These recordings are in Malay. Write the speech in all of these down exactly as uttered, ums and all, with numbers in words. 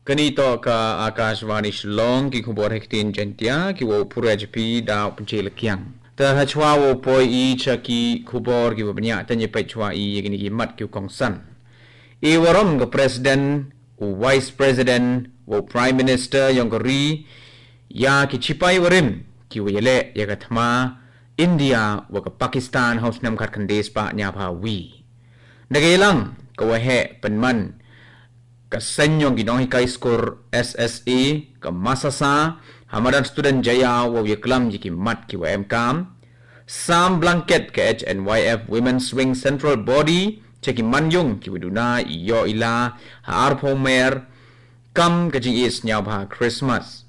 Kanito ka Akashvani Shillong ki khubor hektin jantia ki wo pura jpi da punche lakyang. Ta hachwa wo poi i chaki khubor ki babnya tanye pechwa i yegini ki mat ki kong san. I warom ga president o vice president wo prime minister yang gari ya ki chipai warim ki wele ya kathma India wa ka Pakistan haus nam khat khandes pa nya pha wi. Nagailang ka wahe penman ka senyong ginong hikai skor S S A ka masasa hamadan student jaya wa yaklam jiki mat ki wa mkam sam blanket ka H N Y F women's wing central body cheki manyong ki widuna yo ila har pomer kam ka jing is nyaw ba Christmas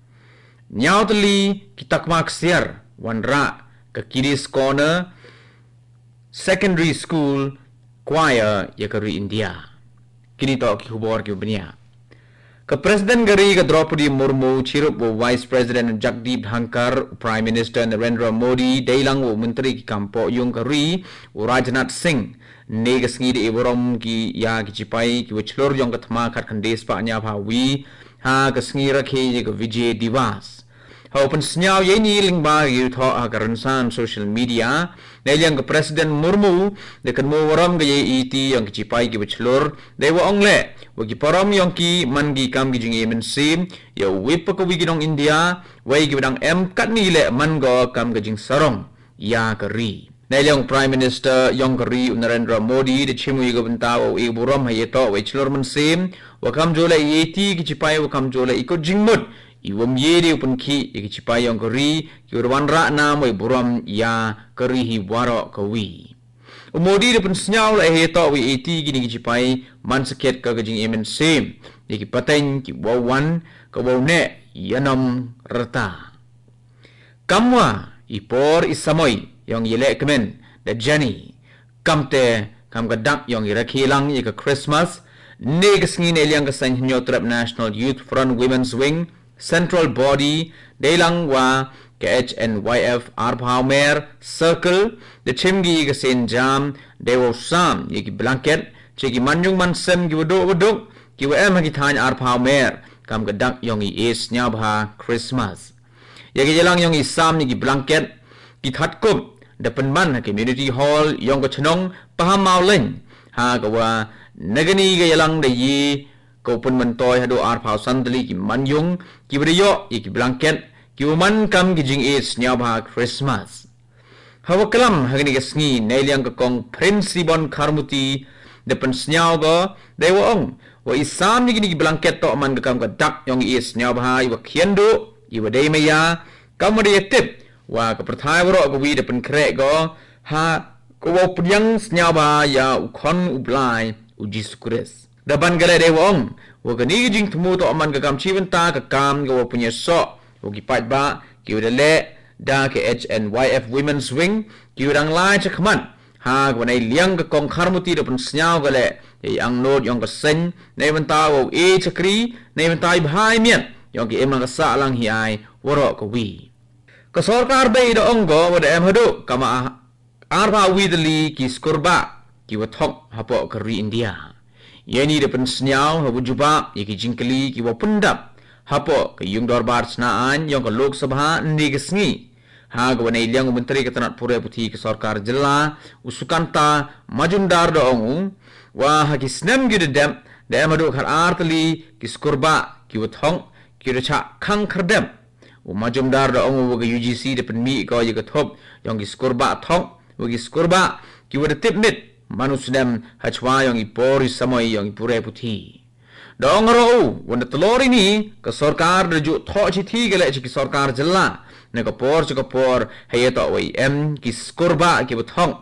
nyaw tali kitakmak siar wanra ka kidis corner secondary school choir yakari India kini to ki khubor ki bania ka president gari ka Draupadi Murmu chirup wo vice president Jagdeep Dhankar prime minister Narendra Modi dailang wo menteri ki kampo yung gari wo Rajnath Singh negas ngi de evorom ki ya ki chipai ki wichlor yung kathma khat khandes pa nya bhawi ha ka sngi rakhe ye ka Vijay Divas ha open snyaw ye ni lingba yu tho a karansan social media Nailang ke Presiden Murmu dekat mo waram ke ye iti yang kicipai ki bachelor dewa ongle wagi param yang ki mangi kam ki jingi mensim ya wip ko wi ginong India wai ki badang em kat ni le man go kam ke jing sarong ya kari Nailang Prime Minister yang kari Narendra Modi de chimu go bentaw e buram haye to bachelor mensim wakam jole iti kicipai wakam jole ikut jingmut Iwam yedi upun ki iki cipai yang keri ki urwan ra na moi buram ya keri hi waro kawi. Umodi de pun senyaw la he to wi eti gini ki cipai man seket ka gajing emen sim iki paten ki wawan ka wawne yanam rata. Kamwa ipor isamoy yang yele kemen da jani kamte kam gadak yang irakhilang ika Christmas negas ngin eliang ka san hinyotrap National Youth Front Women's Wing Central Body Dailang wa ke H N Y F Arbhaumer Circle the chimgi ke sen jam dewo sam ye ki blanket che ki manjung mansem ki wodok wodok ki wa em ki than Arbhaumer kam ke dak yong i is nya bha Christmas ye ki jelang yong i sam ni ki blanket ki that kup the penman community hall yong ko chnong paham mau len ha ka wa nagani ke jelang de yi kau pun mentoy hadu ar phau sandali ki manjung ki brio ki blanket ki man kam ki jing is nya bha Christmas hawa kalam hagni ke sngi nailiang ka kong Prince Sibon Kharmuti depan snyao go dewa ong wa isam ni ki blanket to man ka kam ka dak yong is nya bha wa khiendu i wa dei maya kam de tip wa ka prathai ro ko wi depan kre go ha ko wa pryang nya bha ya u khon u blai u jisukres Daban gala de wong wo gani jing tmu to aman ka kam chiwenta ka kam go punya so wo ki pat ba ki wele da ke H N Y F Women's Wing ki urang lai chakman ha go nei liang ka kong Kharmuti do pun snyao gale e ang nod yong ka sen nei menta wo e chakri nei menta bhai mian yong ki em lang ka sa lang hi ai woro ko wi ka sarkar be do ong go wo de em hadu kama arba wi dali ki skurba ki wo thok hapo ka ri India Yeni depan senyaw habu juba yaki jingkali ki wa pendap hapo ke yung dorbar senaan yang ke Lok Sabha ni kesngi ha ke wanai liang menteri ketanat pura putih ke sarkar jela usukanta majundar do ongu wa haki snem gi dedem de amadu khar artli ki skurba ki wathong ki recha khang khardem u majumdar do ongu wa U G C depan mi ko ye ke thop yang ki skurba thong wa ki skurba ki wa tip mit manusdem hachwa yang ipori samoi yang ipure puthi dong ro wanda telori ni ke sarkar reju tho chi thi gele chi sarkar jilla ne ko por chi ko por heyeto wi em ki skurba ki buthong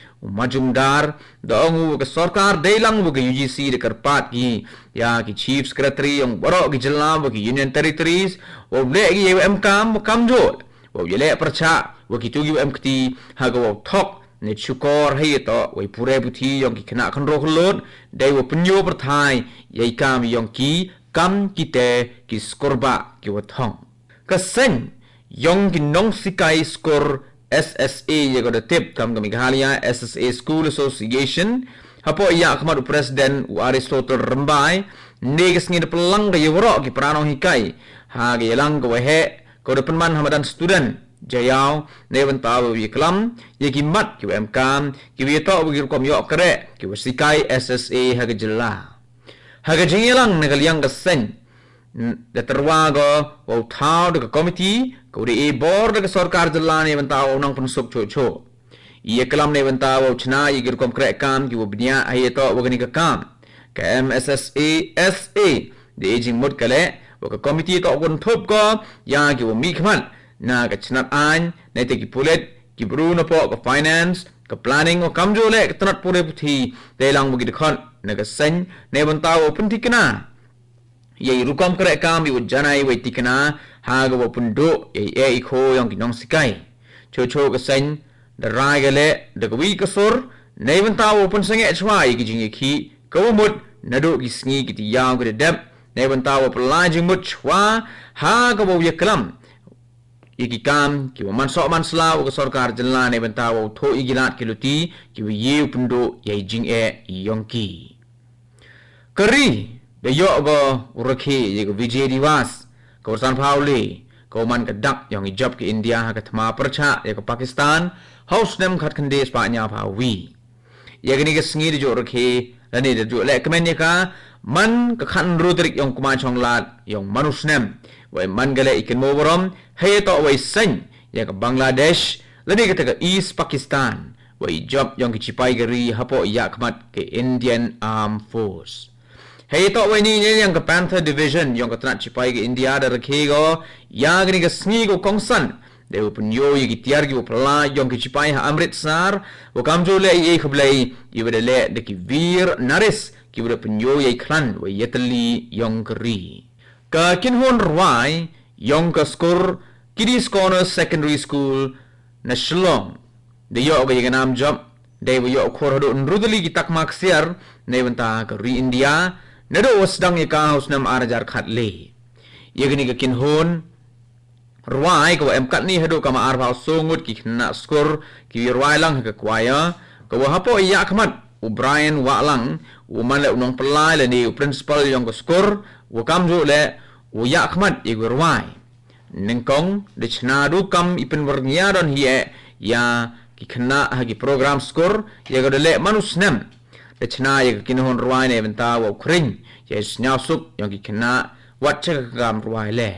majumdar dong ke sarkar deilang bu ke U G C de karpat ki ya ki chief secretary yang boro ki jilla bu ki union territories wo le ki em kam kam jo wo yele percha wo ki tu em kti ha go thok ne chukor heyeto wai pure buthi yong ki khana khan ro khlot dai wo punyo prathai yai kam yong ki kam kite ki skorba ki wathong ka sen yong ki nong sikai skor S S A ye go de tip kam ga Meghalaya S S A School Association hapo iya kemat presiden u Aristotle rembai negas ngid pelang ke yoro ki pranong hikai ha ge lang ke wehe ko depan man hamadan student jayau neven tawo wi klam ye ki mat ki em kam ki wi to wi kom yo kre ki wasikai S S A ha ge jela ha ge jingelang ne yang ke sen de terwago o tau de komiti ko de e board de sarkar jela ne ben tawo nang pun suk cho cho ye klam ne ben tawo chna ye gir kom kre kam ki wobnya aye to wogani ka kam ka M S S A S A de jing mut kale wo ka komiti to gon thop ko ya ki wo mi khman na ka chnat an ne te ki pulet ki bru na po ka finance ka planning o kamjo le ka tnat pure puthi te lang bu gi khon na ka sen ne ban ta o pun tikna ye rukam kare kam yu janai we tikna ha ga wo pun do ye e kho yang ki nong sikai cho cho ka sen da rai ga le da ka wi ka sur ne ban ta o pun senge chwa ye ki jing ye ki ka wo mut na do ki sngi ki ti yang ga de ne ban ta o pla jing mut chwa ha ga wo ye klam iki kam ki man so man sla o sarkar jilla ne benta o tho igilat kiluti ki ye pundo ye jing e yongki kari de yo go urake ye go vijay diwas ko san pauli ko man ka dak yong job ki india ha ka thma parcha ye ko pakistan house nem khat khande spa nya pha wi ye gni ke sngi de jo rake lani de jo le kmen ye ka man ka khan rodrik yong kuma chong lat yong manus nem wai man gale ikin mo borom hey to wai sen ya ka Bangladesh lani ka ta East Pakistan wai job yang ki chipai gari hapo ya kmat ke Indian Armed Force hey to wai ni yang ka Panther Division yang ka tnat chipai ke India da rakhe go ya gni ka sngi go kongsan de upun yo yi ki tiar ki upla yang ki chipai ha Amritsar wo kamjo le ye khablai ibede le de ki vir naris ki bede punyo ye klan wai yetli yang kri ka kinhon rwai yong ka skor Kiddies Corner Secondary School na Shillong de yo ga yeganam job de yo khor do nrudli ki tak mak siar ne banta ka ri India ne do wasdang ye ka haus nam arjar khat le yegni ka kinhon rwai ko em kat ni hado ka ma ar ba songut ki na skor ki rwai lang ka kwaya ko hapo ya khmat u Brian wa lang u man le unong pelai le ni principal yong ka skor u kamjo le u ya khmat ye rwai nengkong de chna du kam ipen warnya don hie ya ki khna ha ki program skor ye ga le manus nem de chna ye ki non rwai ne benta wa khring ye snya sup yang ki khna wat che gam rwai le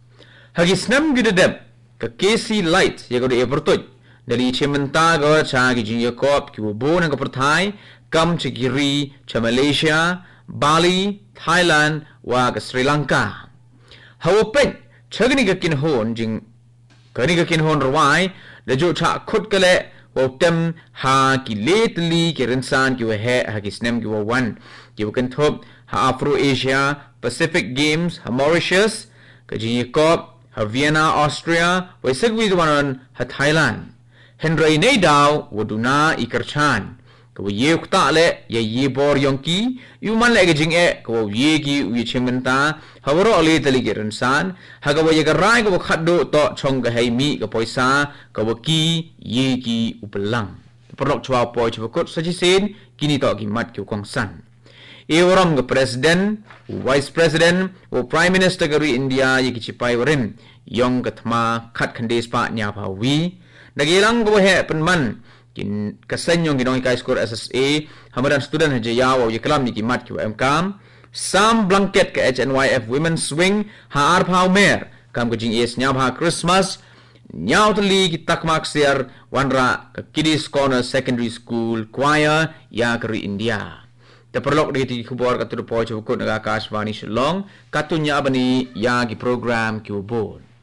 ha ki snam gi de ka K C light ye ga de bertoj dari chementa ga cha ki ji ye kop ki bo na ga perthai kam che giri cha Malaysia Bali Thailand wa ga Sri Lanka hawo pen chagni ka kin hon jing kani ka kin hon rwai de jo cha khut kale wo tem ha ki lately ki rinsan ki we he ha ki snem ki wo wan ki kan thop ha Afro Asia Pacific Games ha Mauritius ka ji kop ha Vienna Austria we segwi dwanan ha Thailand Henry nei daw woduna ikarchan ko ye kta le ye ye bor yongki yu man le jing e ko ye ki wi chimenta hawro le tali geran san ha ko ye ga rai ko khaddo to chong ga hai mi ko poisa ko ki ye ki uplang produk chwa po chwa kot sajisin kini to ki mat ki kong san e woram ga president vice president o prime minister ga ri india ye ki chipai warin yong ga thma khat khandes pa nya pha wi nagilang ko he penman kin kasen yong ginong kai skor S S A hamadan student je yawo ye klam ni ki mat ki em kam sam blanket ke H N Y F women swing ha ar phau mer kam ko jing es nya bha Christmas nyaw tli ki takmak siar wanra Kiddies Corner Secondary School choir ya kri India te perlok de ti khubor ka tu po chu ko naga Akashvani Shillong katunya bani ya ki program ki ubon